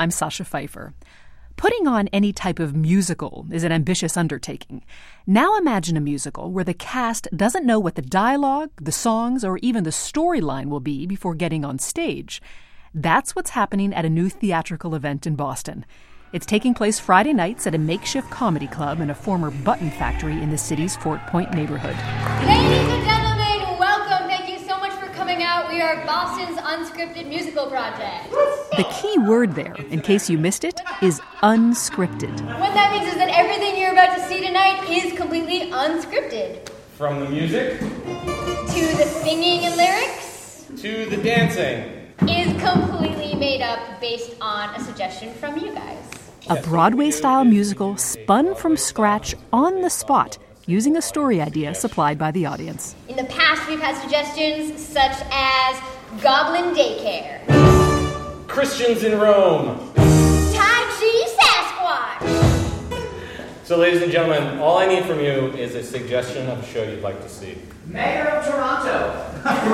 I'm Sasha Pfeiffer. Putting on any type of musical is an ambitious undertaking. Now imagine a musical where the cast doesn't know what the dialogue, the songs, or even the storyline will be before getting on stage. That's what's happening at a new theatrical event in Boston. It's taking place Friday nights at a makeshift comedy club in a former button factory in the city's Fort Point neighborhood. Ladies and gentlemen, welcome. Thank you so much for coming out. We are Boston's unscripted musical project. The key word there, in case you missed it, is unscripted. What that means is that everything you're about to see tonight is completely unscripted. From the music To the singing and lyrics to the dancing. is completely made up based on a suggestion from you guys. A Broadway-style musical spun from scratch on the spot, using a story idea supplied by the audience. In the past, we've had suggestions such as Goblin Daycare, Christians in Rome. Tai Chi Sasquatch, So, ladies and gentlemen, all I need from you is a suggestion of a show you'd like to see. Mayor of Toronto.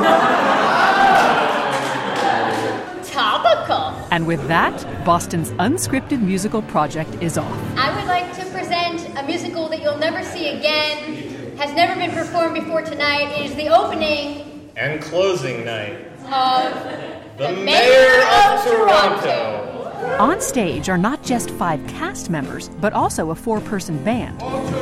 Topical. And with that, Boston's unscripted musical project is off. I would like to present a musical that you'll never see again, has never been performed before tonight. It is the opening And closing night. of The Mayor of Toronto. On stage are not just 5 cast members, but also a 4-person band.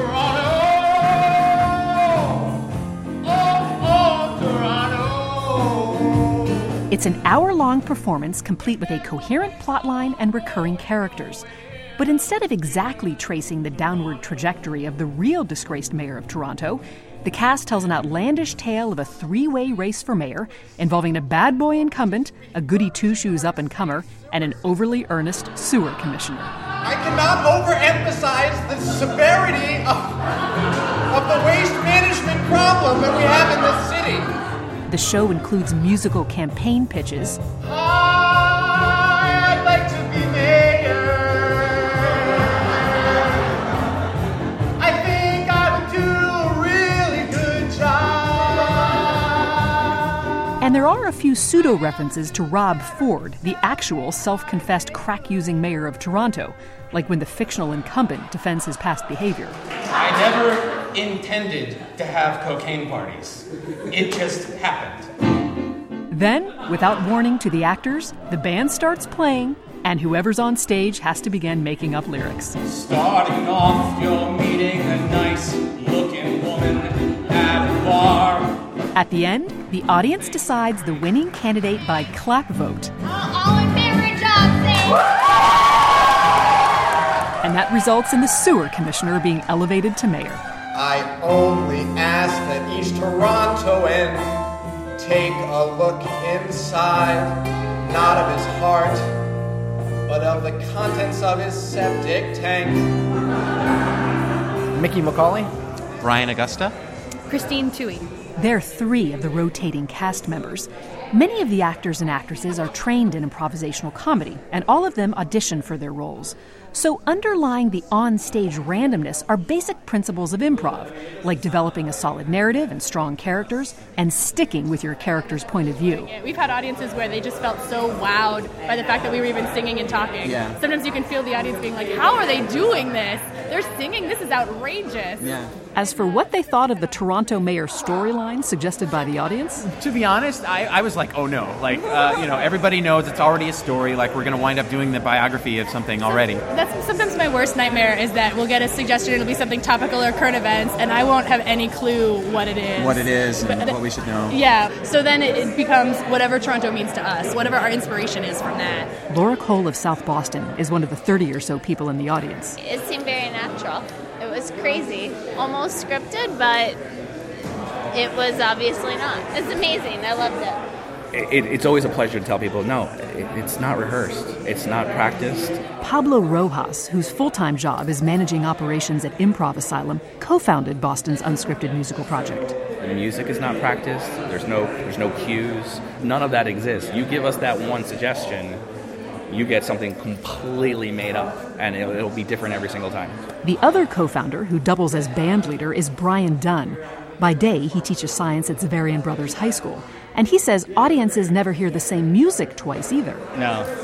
It's an hour-long performance complete with a coherent plotline and recurring characters. But instead of exactly tracing the downward trajectory of the real disgraced mayor of Toronto, the cast tells an outlandish tale of a 3-way race for mayor involving a bad boy incumbent, a goody two-shoes up-and-comer, and an overly earnest sewer commissioner. I cannot overemphasize the severity of the waste management problem that we have in this city. The show includes musical campaign pitches, I'd like to be mayor. I think I would do a really good job. and there are a few pseudo-references to Rob Ford, the actual self-confessed crack-using mayor of Toronto, like when the fictional incumbent defends his past behavior. I never intended to have cocaine parties. It just happened. Then, without warning to the actors, the band starts playing, and whoever's on stage has to begin making up lyrics. Starting off, you're meeting a nice-looking woman at a bar. At the end, the audience decides the winning candidate by clap vote. All in favor, Johnson! And that results in the sewer commissioner being elevated to mayor. I only ask that each Torontoan take a look inside, not of his heart, but of the contents of his septic tank. Mickey McCauley. Brian Augusta. Christine Tui. They're 3 of the rotating cast members. Many of the actors and actresses are trained in improvisational comedy, and all of them audition for their roles. So underlying the on-stage randomness are basic principles of improv, like developing a solid narrative and strong characters, and sticking with your character's point of view. We've had audiences where they just felt so wowed by the fact that we were even singing and talking. Yeah. Sometimes you can feel the audience being like, how are they doing this? They're singing? This is outrageous. Yeah. As for what they thought of the Toronto mayor storyline suggested by the audience, To be honest, I was like, oh no. Like, everybody knows it's already a story. Like, we're going to wind up doing the biography of something already. That's sometimes my worst nightmare is that we'll get a suggestion, it'll be something topical or current events, and I won't have any clue what it is. What it is and what we should know. Yeah, so then it becomes whatever Toronto means to us, whatever our inspiration is from that. Laura Cole of South Boston is one of the 30 or so people in the audience. It seemed very natural. It was crazy. Almost scripted, but it was obviously not. It's amazing. I loved it. It's always a pleasure to tell people, no, it's not rehearsed. It's not practiced. Pablo Rojas, whose full-time job is managing operations at Improv Asylum, co-founded Boston's unscripted musical project. The music is not practiced. There's no cues. None of that exists. You give us that one suggestion, you get something completely made up, and it'll be different every single time. The other co-founder, who doubles as band leader, is Brian Dunn. By day, he teaches science at Zavarian Brothers High School. And he says audiences never hear the same music twice either. No.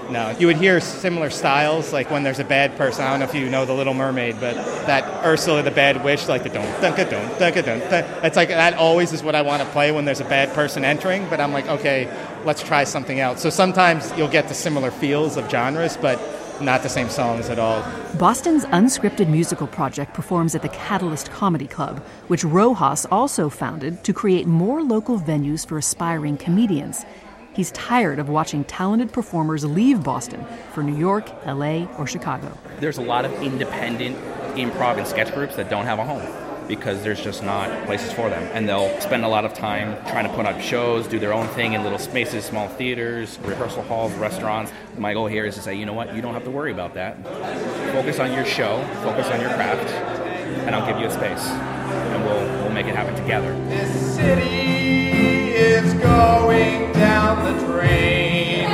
No. You would hear similar styles, like when there's a bad person. I don't know if you know The Little Mermaid, but that Ursula the Bad Witch, like the don't. It's like that always is what I want to play when there's a bad person entering, but I'm like, okay, let's try something else. So sometimes you'll get the similar feels of genres, but not the same songs at all. Boston's unscripted musical project performs at the Catalyst Comedy Club, which Rojas also founded to create more local venues for aspiring comedians. He's tired of watching talented performers leave Boston for New York, LA, or Chicago. There's a lot of independent improv and sketch groups that don't have a home because there's just not places for them. And they'll spend a lot of time trying to put up shows, do their own thing in little spaces, small theaters, rehearsal halls, restaurants. My goal here is to say, you know what, you don't have to worry about that. Focus on your show, focus on your craft, and I'll give you a space. And we'll make it happen together. This city is going down the drain.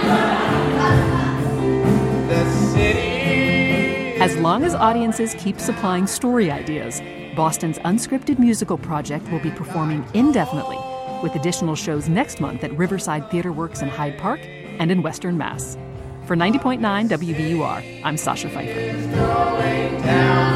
The city. As long as audiences keep supplying story ideas, Boston's unscripted musical project will be performing indefinitely, with additional shows next month at Riverside Theater Works in Hyde Park and in Western Mass. For 90.9 WVUR, I'm Sasha Pfeiffer.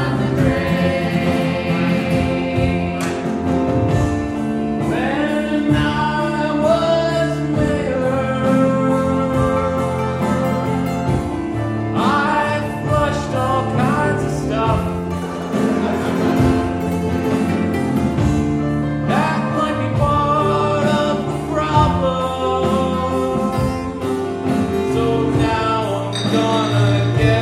Gonna get